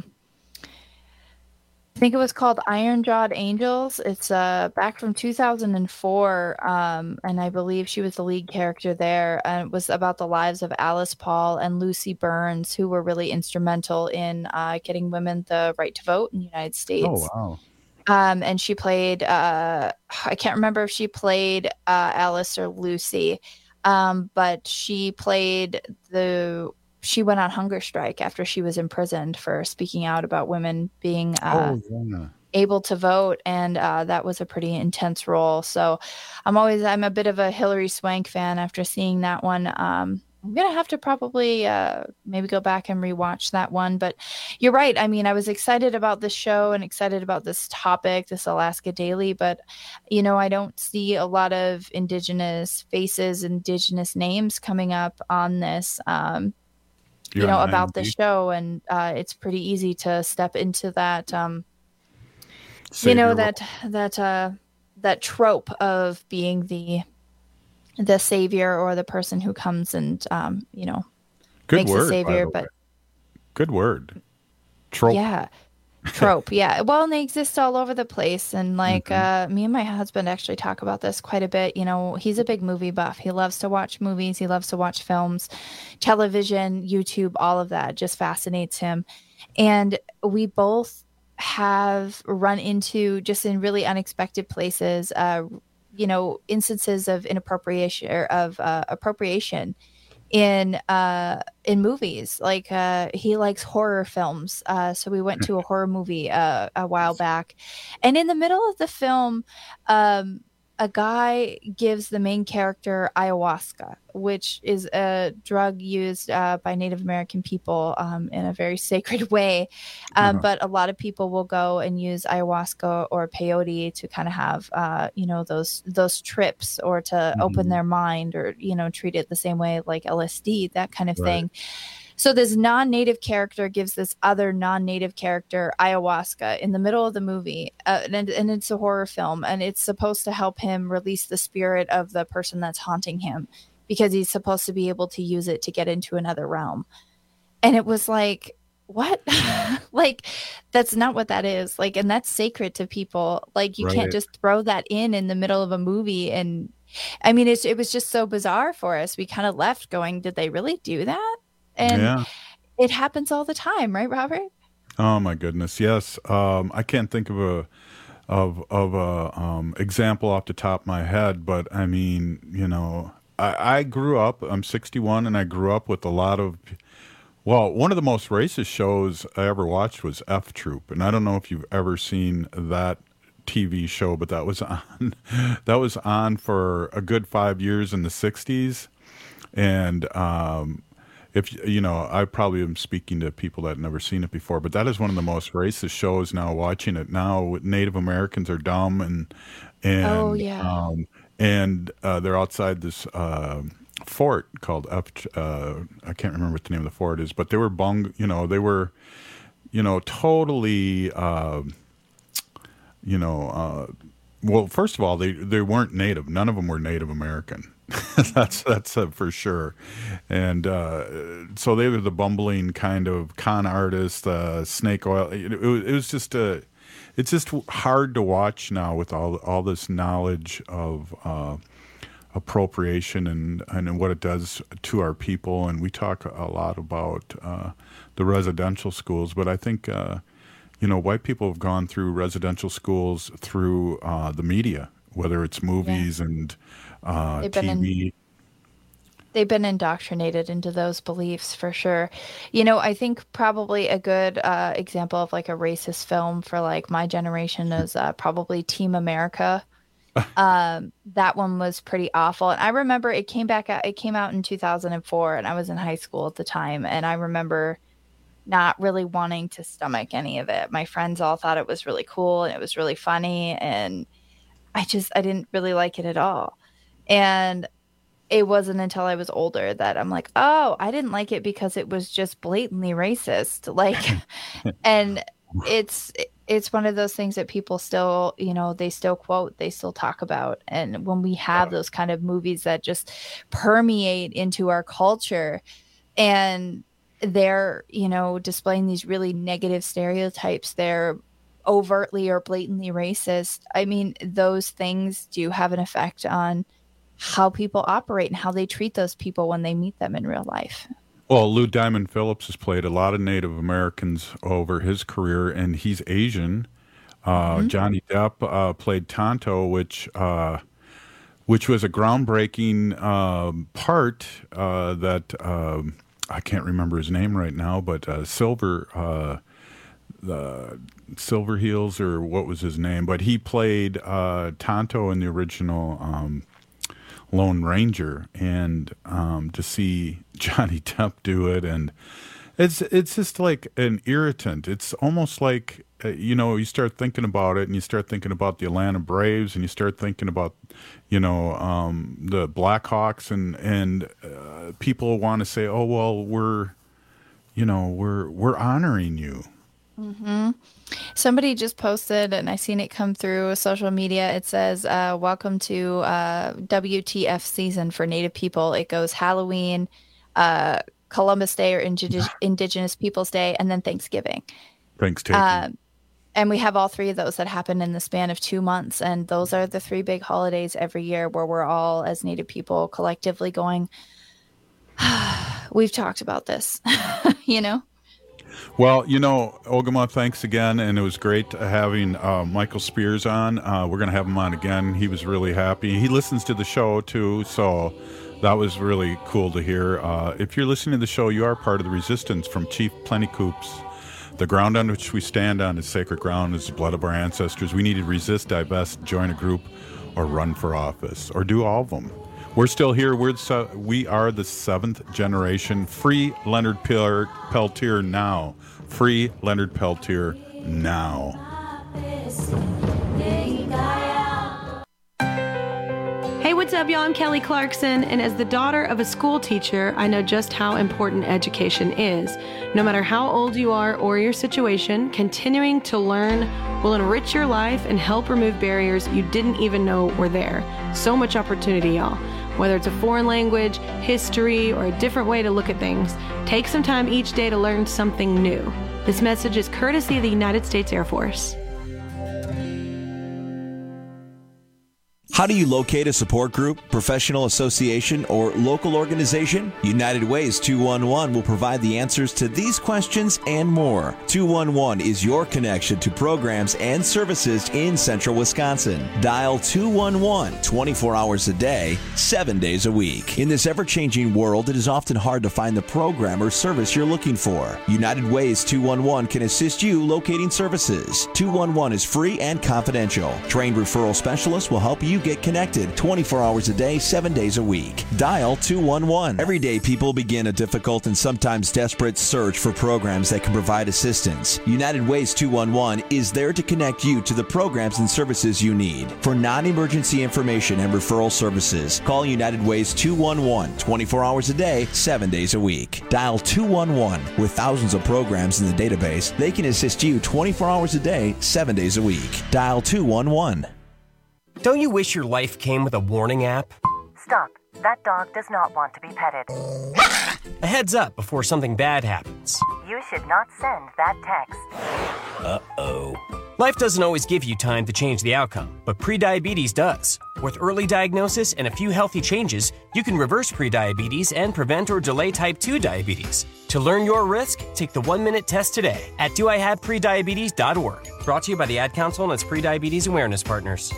I think it was called Iron-Jawed Angels. It's back from 2004, and I believe she was the lead character there. And it was about the lives of Alice Paul and Lucy Burns, who were really instrumental in getting women the right to vote in the United States. Oh, wow. And she played, I can't remember if she played Alice or Lucy, but she went on hunger strike after she was imprisoned for speaking out about women being able to vote. And that was a pretty intense role. So I'm a bit of a Hilary Swank fan after seeing that one. I'm going to have to probably maybe go back and rewatch that one. But you're right. I mean, I was excited about this show and excited about this topic, this Alaska Daily. But, I don't see a lot of Indigenous faces, Indigenous names coming up on this. About the show, and it's pretty easy to step into that, that trope of being the savior or the person who comes and, Good makes word, a savior. But good word. Trope. Yeah. Trope. Yeah. Well, and they exist all over the place. And me and my husband actually talk about this quite a bit. He's a big movie buff. He loves to watch movies. He loves to watch films, television, YouTube, all of that just fascinates him. And we both have run into, just in really unexpected places, instances of inappropriation or of appropriation in movies. Like he likes horror films, so we went to a horror movie a while back, and in the middle of the film, a guy gives the main character ayahuasca, which is a drug used by Native American people in a very sacred way. But a lot of people will go and use ayahuasca or peyote to kind of have, those trips, or to open their mind, or, treat it the same way like LSD, that kind of thing. So this non-native character gives this other non-native character ayahuasca in the middle of the movie, and it's a horror film, and it's supposed to help him release the spirit of the person that's haunting him, because he's supposed to be able to use it to get into another realm. And it was like, what? Like, that's not what that is. Like, and that's sacred to people. Like, you can't just throw that in the middle of a movie. And I mean, it was just so bizarre for us. We kind of left going, did they really do that? And it happens all the time, right, Robert? Oh my goodness, yes. I can't think of a example off the top of my head, but I mean, I grew up. I'm 61, and I grew up with a lot of. Well, one of the most racist shows I ever watched was F Troop, and I don't know if you've ever seen that TV show, but that was on for a good 5 years in the 60s, and I probably am speaking to people that have never seen it before, but that is one of the most racist shows now. Watching it now, Native Americans are dumb, and they're outside this fort called I can't remember what the name of the fort is, but they were totally well, first of all, they weren't native. None of them were Native American. that's for sure. And so they were the bumbling kind of con artist, snake oil. It was just it's just hard to watch now with all this knowledge of appropriation and what it does to our people. And we talk a lot about the residential schools, but I think white people have gone through residential schools through the media, whether it's movies and TV. They've been indoctrinated into those beliefs for sure. I think probably a good example of like a racist film for like my generation is probably Team America. That one was pretty awful. And I remember it came out in 2004, and I was in high school at the time. And I remember not really wanting to stomach any of it. My friends all thought it was really cool and it was really funny, and I didn't really like it at all. And it wasn't until I was older that I'm like, oh, I didn't like it because it was just blatantly racist. Like, and it's one of those things that people still, they still quote, they still talk about. And when we have those kind of movies that just permeate into our culture, and they're, displaying these really negative stereotypes, they're overtly or blatantly racist. I mean, those things do have an effect on how people operate and how they treat those people when they meet them in real life. Well, Lou Diamond Phillips has played a lot of Native Americans over his career, and he's Asian. Johnny Depp played Tonto, which was a groundbreaking part that I can't remember his name right now, but Silver Heels, or what was his name? But he played Tonto in the original Lone Ranger, and to see Johnny Depp do it, and it's just like an irritant. It's almost like you start thinking about it, and you start thinking about the Atlanta Braves, and you start thinking about the Blackhawks, and people want to say, oh well, we're honoring you. Mm-hmm. Somebody just posted, and I seen it come through social media. It says, welcome to WTF season for Native people. It goes Halloween, Columbus Day or Indigenous Peoples Day, and then Thanksgiving. Thanksgiving. And we have all three of those that happen in the span of 2 months. And those are the three big holidays every year where we're all, as Native people, collectively going, we've talked about this, Well, Ogama, thanks again, and it was great having Michael Spears on. We're going to have him on again. He was really happy. He listens to the show, too, so that was really cool to hear. If you're listening to the show, you are part of the resistance from Chief Plentycoops. The ground on which we stand on is sacred ground, is the blood of our ancestors. We need to resist, divest, join a group, or run for office, or do all of them. We're still here. We are the seventh generation. Free Leonard Peltier now. Free Leonard Peltier now. Hey, what's up, y'all? I'm Kelly Clarkson, and as the daughter of a school teacher, I know just how important education is. No matter how old you are or your situation, continuing to learn will enrich your life and help remove barriers you didn't even know were there. So much opportunity, y'all. Whether it's a foreign language, history, or a different way to look at things, take some time each day to learn something new. This message is courtesy of the United States Air Force. How do you locate a support group, professional association, or local organization? United Ways 211 will provide the answers to these questions and more. 211 is your connection to programs and services in central Wisconsin. Dial 211 24 hours a day, 7 days a week. In this ever-changing world, it is often hard to find the program or service you're looking for. United Ways 211 can assist you locating services. 211 is free and confidential. Trained referral specialists will help you get connected 24 hours a day, 7 days a week. Dial 211. Every day, people begin a difficult and sometimes desperate search for programs that can provide assistance. United Ways 211 is there to connect you to the programs and services you need. For non-emergency information and referral services, call United Ways 211 24 hours a day, 7 days a week. Dial 211. With thousands of programs in the database, they can assist you 24 hours a day, 7 days a week. Dial 211. Don't you wish your life came with a warning app? Stop. That dog does not want to be petted. A heads up before something bad happens. You should not send that text. Uh-oh. Life doesn't always give you time to change the outcome, but prediabetes does. With early diagnosis and a few healthy changes, you can reverse prediabetes and prevent or delay type 2 diabetes. To learn your risk, take the 1-minute test today at doihaveprediabetes.org. Brought to you by the Ad Council and its prediabetes awareness partners.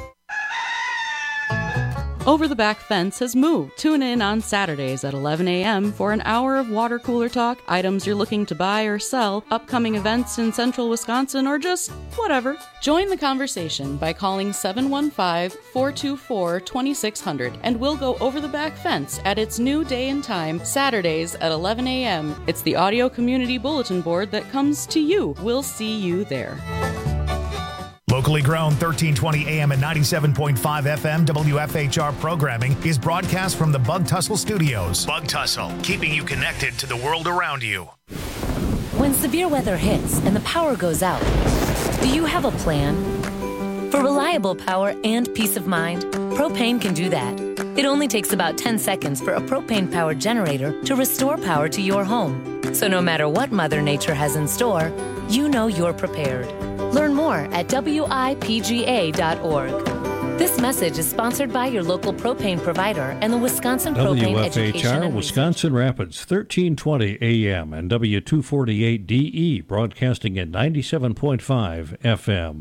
Over the Back Fence has moved. Tune in on Saturdays at 11 a.m. for an hour of water cooler talk, items you're looking to buy or sell, upcoming events in central Wisconsin, or just whatever. Join the conversation by calling 715-424-2600, and we'll go over the Back Fence at its new day and time, Saturdays at 11 a.m. It's the audio community bulletin board that comes to you. We'll see you there. Locally grown 1320 AM and 97.5 FM WFHR programming is broadcast from the Bug Tussle Studios. Bug Tussle, keeping you connected to the world around you. When severe weather hits and the power goes out, Do you have a plan? For reliable power and peace of mind, Propane can do that. It only takes about 10 seconds for a propane-powered generator to restore power to your home. So no matter what Mother Nature has in store, you know you're prepared. Learn more at WIPGA.org. This message is sponsored by your local propane provider and the Wisconsin Propane Education WFHR, and Wisconsin Rapids, 1320 AM and W248DE, broadcasting at 97.5 FM.